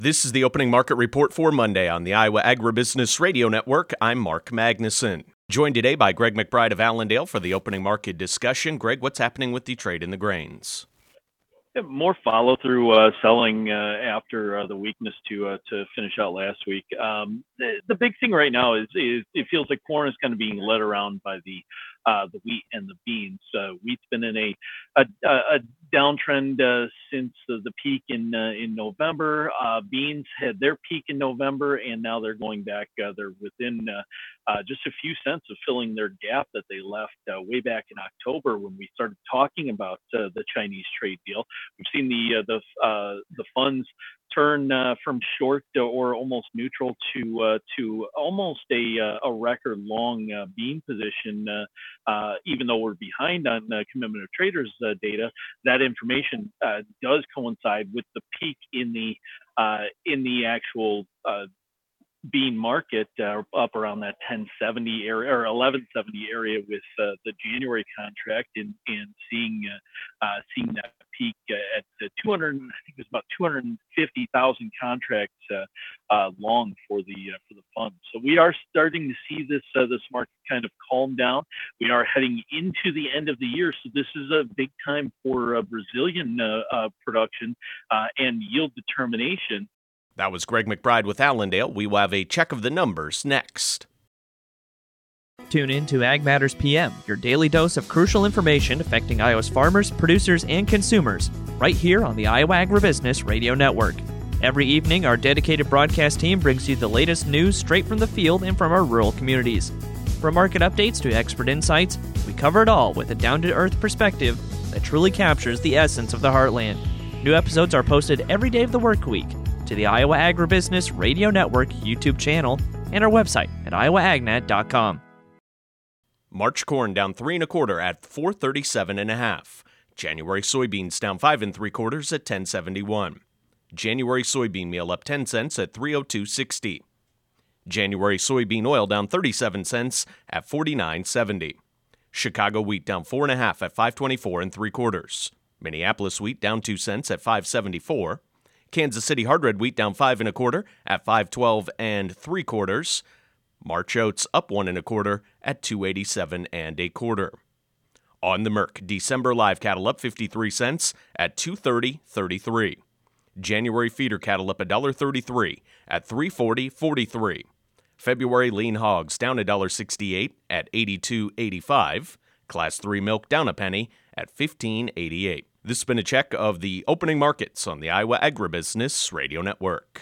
This is the opening market report for Monday on the Iowa Agribusiness Radio Network. I'm Mark Magnuson. Joined today by Greg McBride of Allendale for the opening market discussion. Greg, what's happening with the trade in the grains? More follow-through selling after the weakness to finish out last week. The big thing right now is it feels like corn is kind of being led around by the wheat and the beans. Wheat's been in a downtrend since the peak in November. Beans had their peak in November, and now they're going back. They're within just a few cents of filling their gap that they left way back in October when we started talking about the Chinese trade deal. We've seen the funds turn from short or almost neutral to almost a record long bean position. Even though we're behind on commitment of traders data, that information does coincide with the peak in the actual bean market up around that 1070 area or 1170 area with the January contract and seeing that peak at 200. I think it was about 250,000 contracts long for the fund. So we are starting to see this market kind of calm down. We are heading into the end of the year, so this is a big time for Brazilian production and yield determination. That was Greg McBride with Allendale. We will have a check of the numbers next. Tune in to Ag Matters PM, your daily dose of crucial information affecting Iowa's farmers, producers, and consumers, right here on the Iowa Agribusiness Radio Network. Every evening, our dedicated broadcast team brings you the latest news straight from the field and from our rural communities. From market updates to expert insights, we cover it all with a down-to-earth perspective that truly captures the essence of the heartland. New episodes are posted every day of the work week to the Iowa Agribusiness Radio Network YouTube channel and our website at iowaagnet.com. March corn down 3 1/4 at 437.5. January soybeans down 5 3/4 at 1071. January soybean meal up 10 cents at 302.60. January soybean oil down 37 cents at 49.70. Chicago wheat down 4 1/2 at 524 3/4. Minneapolis wheat down 2 cents at 574. Kansas City hard red wheat down 5 1/4 at 512 3/4. March oats up 1 1/4 at 287 1/4. On the Merc, December live cattle up 53 cents at 230.33. January feeder cattle up $1.33 at 340.43. February lean hogs down $1.68 at 82.85. Class 3 milk down a penny at 15.88. This has been a check of the opening markets on the Iowa Agribusiness Radio Network.